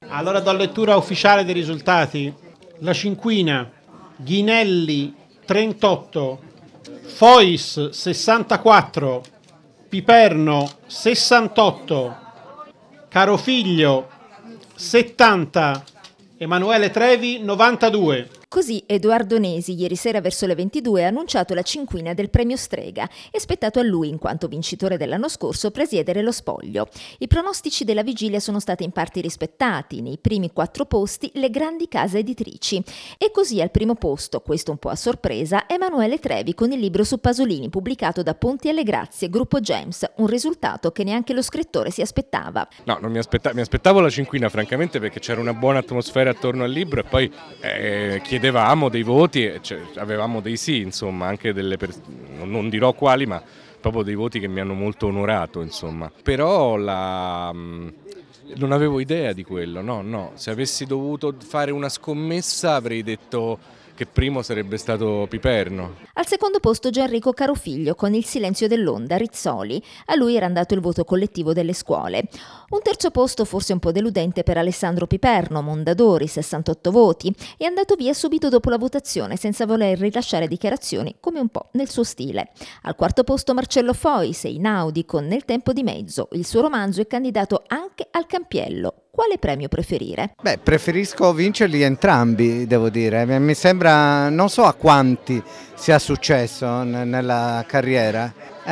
Allora do lettura ufficiale dei risultati. La Cinquina, Ghinelli 38, Fois 64, Piperno 68, Carofiglio 70, Emanuele Trevi 92. Così Edoardo Nesi ieri sera verso le 22 ha annunciato la cinquina del premio Strega e spettato a lui, in quanto vincitore dell'anno scorso, presiedere lo spoglio. I pronostici della vigilia sono stati in parte rispettati, nei primi 4 posti le grandi case editrici. E così al primo posto, questo un po' a sorpresa, Emanuele Trevi con il libro su Pasolini pubblicato da Ponti alle Grazie, gruppo Gems, un risultato che neanche lo scrittore si aspettava. No, non mi aspettavo la cinquina francamente, perché c'era una buona atmosfera attorno al libro e poi chiedevamo dei voti e avevamo dei sì, insomma, anche non dirò quali, ma proprio dei voti che mi hanno molto onorato, insomma. Però non avevo idea di quello, no. Se avessi dovuto fare una scommessa avrei detto che primo sarebbe stato Piperno. Al secondo posto Gianrico Carofiglio con Il silenzio dell'onda, Rizzoli. A lui era andato il voto collettivo delle scuole. Un terzo posto forse un po' deludente per Alessandro Piperno, Mondadori, 68 voti. È andato via subito dopo la votazione senza voler rilasciare dichiarazioni, come un po' nel suo stile. Al quarto posto Marcello Fois, Einaudi con Nel tempo di mezzo. Il suo romanzo è candidato anche al Campiello. Quale premio preferire? Preferisco vincerli entrambi, devo dire. Mi sembra, non so a quanti sia successo nella carriera.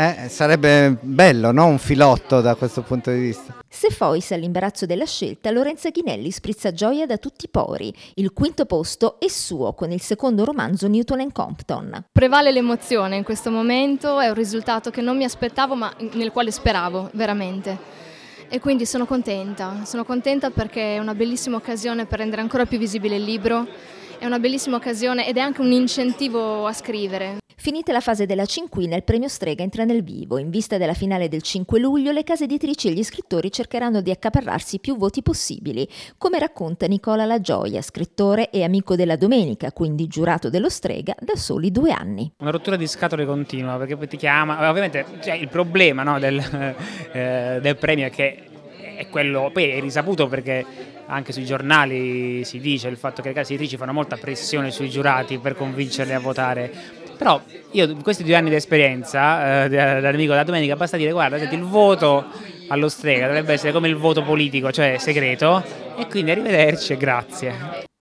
Sarebbe bello, no? Un filotto da questo punto di vista. Se Fois ha l'imbarazzo della scelta, Lorenza Ghinelli sprizza gioia da tutti i pori. Il quinto posto è suo con il secondo romanzo Newton and Compton. Prevale l'emozione in questo momento, è un risultato che non mi aspettavo ma nel quale speravo veramente. E quindi sono contenta perché è una bellissima occasione per rendere ancora più visibile il libro, è una bellissima occasione ed è anche un incentivo a scrivere. Finita la fase della cinquina, il premio Strega entra nel vivo. In vista della finale del 5 luglio, le case editrici e gli scrittori cercheranno di accaparrarsi più voti possibili, come racconta Nicola La Gioia, scrittore e amico della Domenica, quindi giurato dello Strega da soli 2 anni. Una rottura di scatole continua, perché poi ti chiama, ovviamente il problema, no, del premio è che è quello, poi è risaputo perché anche sui giornali si dice il fatto che le case editrici fanno molta pressione sui giurati per convincerli a votare. Però io in questi 2 anni di esperienza dall'amico della Domenica basta dire guarda, senti, il voto allo Strega dovrebbe essere come il voto politico, cioè segreto, e quindi arrivederci e grazie.